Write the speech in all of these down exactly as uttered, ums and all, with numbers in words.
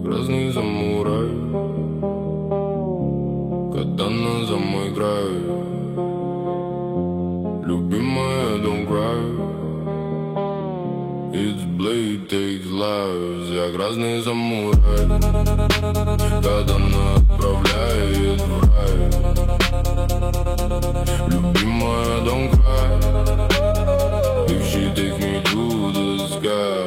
Красный самурай, катана за мой край. Любимая, don't cry. It's blade takes lives. Я грозный самурай, катана отправляет в рай. Любимая, don't cry. If she takes me to the sky.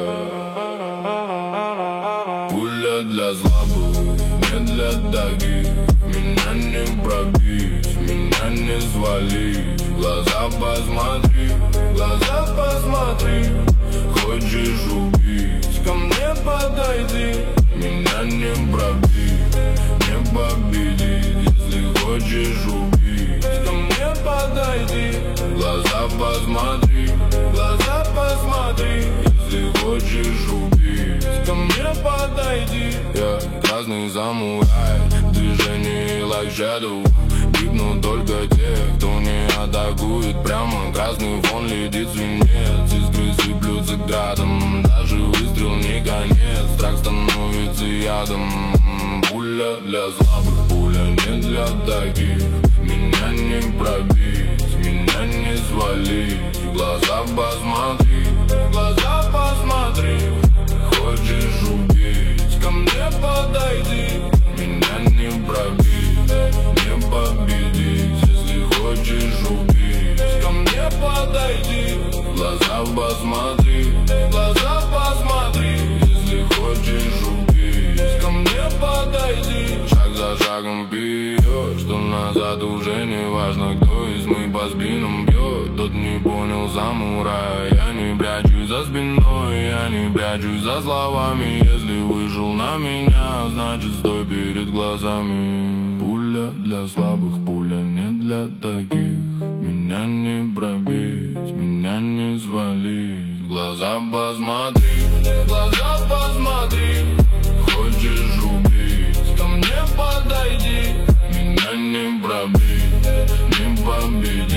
Пуля для слабых, не для таких. Меня не пробить, меня не свалить. В глаза посмотри, в глаза посмотри. Хочешь убить, ко мне подойди. Меня не пробить, не победить. Если хочешь убить, ко мне подойди. В глаза посмотри, в глаза посмотри. Если хочешь убить, ко мне подойди. Я красный самурай, движение like shadow. Гибнут только те, кто не атакует прямо. Красный фон летит свинец, искры сыплются градом. Даже выстрел не конец, страх становится ядом. Пуля для слабых, пуля не для таких. Меня не пробить, меня не свалить. В глаза посмотри, в глаза посмотри. Хочешь убить, ко мне подойди. Меня не пробить, не победить. Если хочешь убить, ко мне подойди. В глаза посмотри, в глаза посмотри. Если хочешь убить, ко мне подойди. Шаг за шагом вперед, что назад уже не важно, кто из мы по спинам бьет. Тот не понял самурая. Я не прячусь за спиной, я не прячусь за словами. Если вышел на меня, значит стой перед глазами. Пуля для слабых, пуля не для таких. Меня не пробить, меня не свалить. В глаза посмотри, в глаза посмотри. Хочешь убить, ко мне подойди. Меня не пробить, не победить.